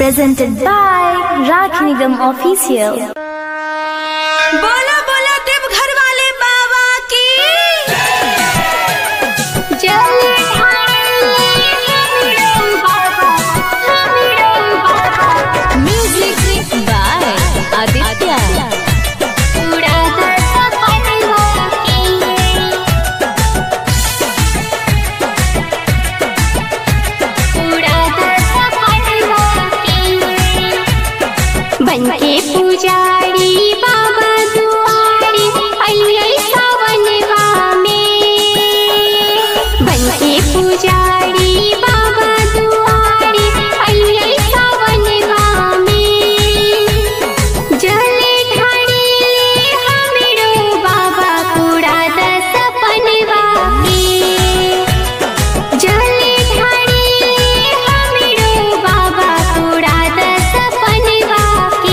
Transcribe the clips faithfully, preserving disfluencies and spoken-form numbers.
presented by Rakhi Nigam Official. बोलो बोलो देवघर वाले बाबा की म्यूजिक बाय आदित्य। बनके पुजारी बाबा दुआरी अइयै सावनवा में। बनके पुजारी बाबा दुआरी अइयै सावनवा में। जल ढारी हमरो बाबा पूरा दस सपनवा के। जल ढारी हमरो बाबा पूरा दस सपनवा के।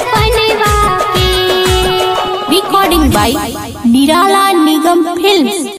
by Nirala Nigam Films।